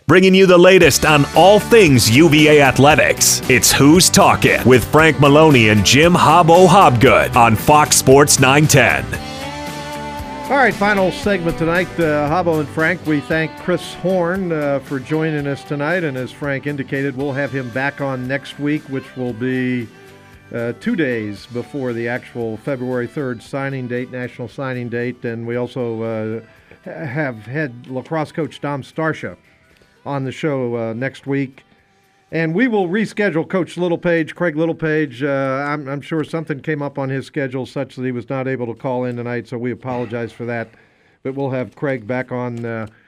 bringing you the latest on all things UVA athletics. It's Who's Talking with Frank Maloney and Jim Hobbo Hobgood on Fox Sports 910. All right, final segment tonight. Hobbo and Frank, we thank Chris Horn for joining us tonight. And as Frank indicated, we'll have him back on next week, which will be 2 days before the actual February 3rd signing date, national signing date. And we also have had lacrosse coach Dom Starsha on the show next week. And we will reschedule Coach Littlepage, Craig Littlepage. I'm sure something came up on his schedule such that he was not able to call in tonight, so we apologize for that. But we'll have Craig back on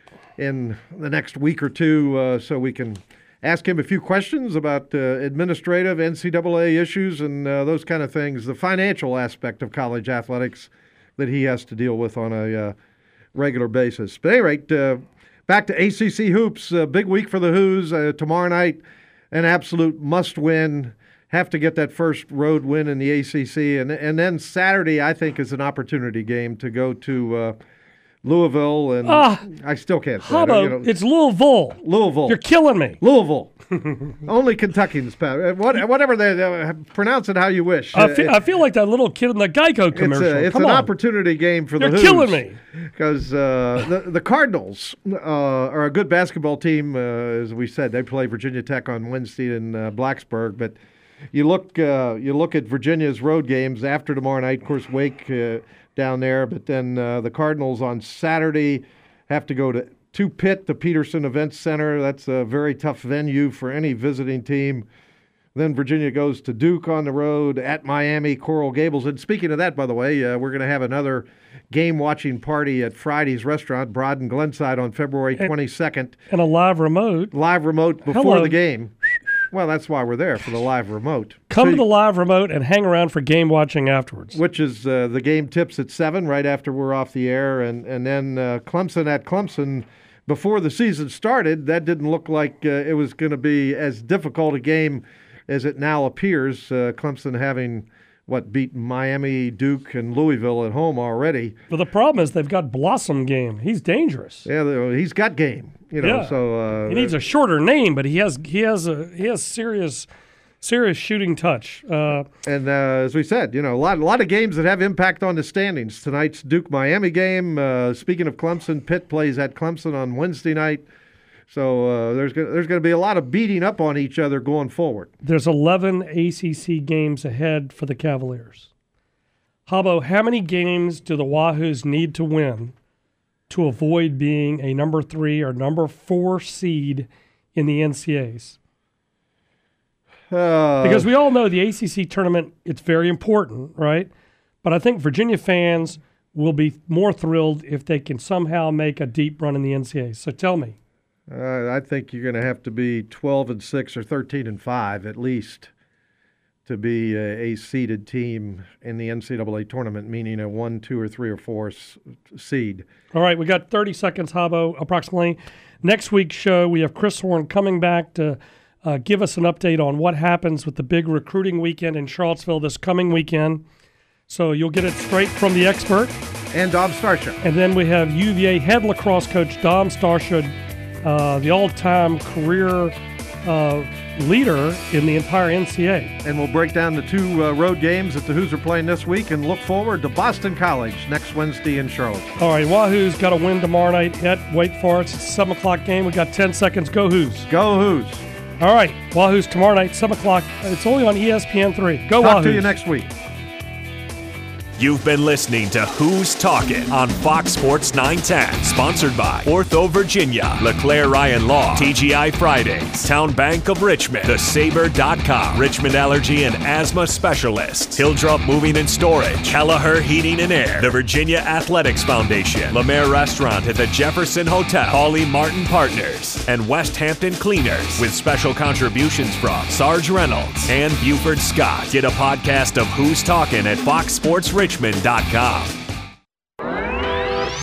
in the next week or two so we can ask him a few questions about administrative, NCAA issues, and those kind of things, the financial aspect of college athletics that he has to deal with on a regular basis. But at any rate, back to ACC hoops. Big week for the Who's. Tomorrow night, an absolute must-win. Have to get that first road win in the ACC. And then Saturday, I think, is an opportunity game to go to Louisville. And I still can't say it. It's Louisville. Louisville. You're killing me. Louisville. Only Kentuckians. Whatever they pronounce it how you wish. I feel like that little kid in the Geico commercial. It's an opportunity game for the Who's. You're killing me. Because the Cardinals are a good basketball team, as we said. They play Virginia Tech on Wednesday in Blacksburg. But you look at Virginia's road games after tomorrow night. Of course, Wake down there. But then the Cardinals on Saturday have to go to Pitt, the Peterson Events Center. That's a very tough venue for any visiting team. Then Virginia goes to Duke on the road, at Miami, Coral Gables. And speaking of that, by the way, we're going to have another game-watching party at Friday's Restaurant, Broad and Glenside, on February 22nd. And a live remote. Live remote before the game. Well, that's why we're there, for the live remote. Come to the live remote and hang around for game watching afterwards. Which is the game tips at 7, right after we're off the air. And then Clemson at Clemson. Before the season started, that didn't look like it was going to be as difficult a game as it now appears. Clemson having, beat Miami, Duke, and Louisville at home already. But the problem is they've got Blossom game. He's dangerous. Yeah, he's got game. So he needs a shorter name, but he has serious shooting touch. And as we said, a lot of games that have impact on the standings. Tonight's Duke-Miami game. Speaking of Clemson, Pitt plays at Clemson on Wednesday night. So there's going to be a lot of beating up on each other going forward. There's 11 ACC games ahead for the Cavaliers. Hobbo, how many games do the Wahoos need to win to avoid being a number 3 or number 4 seed in the NCAAs? Because we all know the ACC tournament, it's very important, right? But I think Virginia fans will be more thrilled if they can somehow make a deep run in the NCAAs. So tell me. I think you're going to have to be 12-6 or 13-5 at least to be a seeded team in the NCAA tournament, meaning a 1, 2, or 3, or 4 seed. All right, we got 30 seconds, Hobbo, approximately. Next week's show, we have Chris Horn coming back to give us an update on what happens with the big recruiting weekend in Charlottesville this coming weekend. So you'll get it straight from the expert. And Dom Starsha. And then we have UVA head lacrosse coach Dom Starsha, the all-time career leader in the entire NCAA. And we'll break down the 2 road games that the Who's are playing this week and look forward to Boston College next Wednesday in Charlotte. All right, Wahoo's got a win tomorrow night at Wake Forest. It's a 7 o'clock game. We got 10 seconds. Go Who's. Go Who's. All right, Wahoo's tomorrow night, 7 o'clock. It's only on ESPN3. Go Wahoo's. Talk to you next week. You've been listening to Who's Talking on Fox Sports 910. Sponsored by Ortho Virginia, LeClaire Ryan Law, TGI Fridays, Town Bank of Richmond, TheSaber.com, Richmond Allergy and Asthma Specialists, Hildrup Moving and Storage, Kelleher Heating and Air, the Virginia Athletics Foundation, Lemaire Restaurant at the Jefferson Hotel, Holly Martin Partners, and West Hampton Cleaners, with special contributions from Sarge Reynolds and Buford Scott. Get a podcast of Who's Talking at foxsportsrichmond.com.